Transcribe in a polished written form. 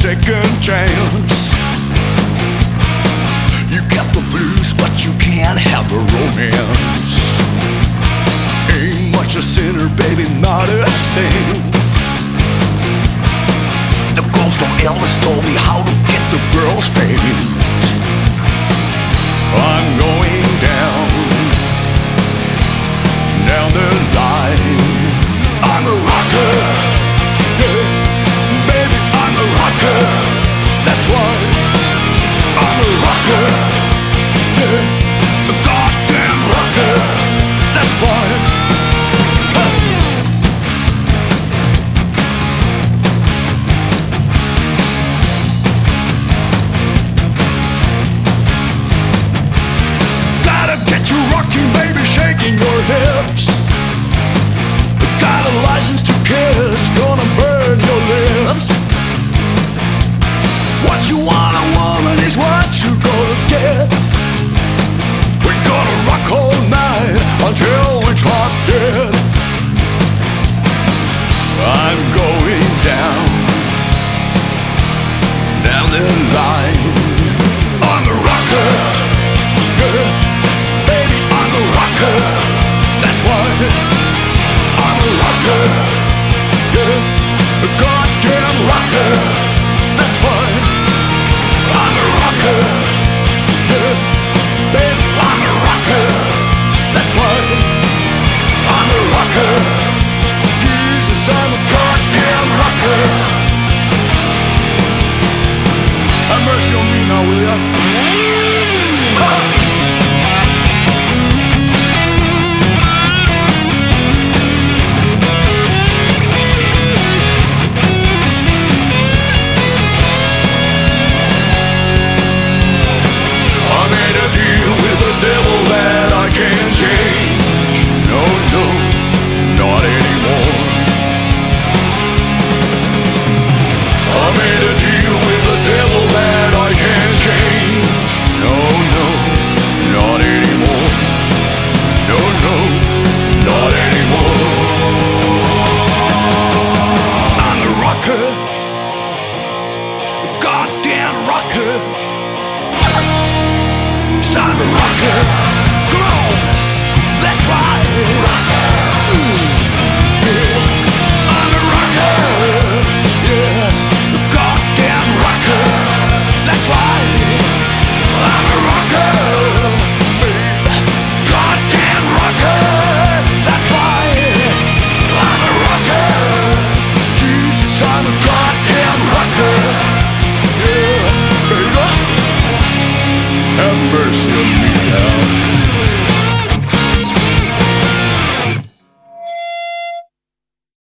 second chance. You got the blues, but you can't have the romance. Ain't much a sinner, baby, not a saint. The ghost of Elvis told me how to get the girl's fate. I'm going down the line. I'm a rocker, yeah. Baby, I'm a rocker. That's why I'm a rocker, yeah. A goddamn rocker. That's why. Gotta get you rocking, baby, shaking your hips. Got a license to kiss, gonna burn your lips. What you want, a woman, is what you gonna get. We're gonna rock all night until we drop dead. I'm going down the line. I'm a rocker, yeah. Baby, I'm a rocker. That's why I'm a rocker, yeah. A goddamn rocker. That's why I'm a rocker, yeah. Baby, I'm a rocker. That's why I'm a rocker. Jesus, I'm a goddamn rocker. Have mercy on me now, will ya? Ha! Goddamn rocker. I'm a rocker.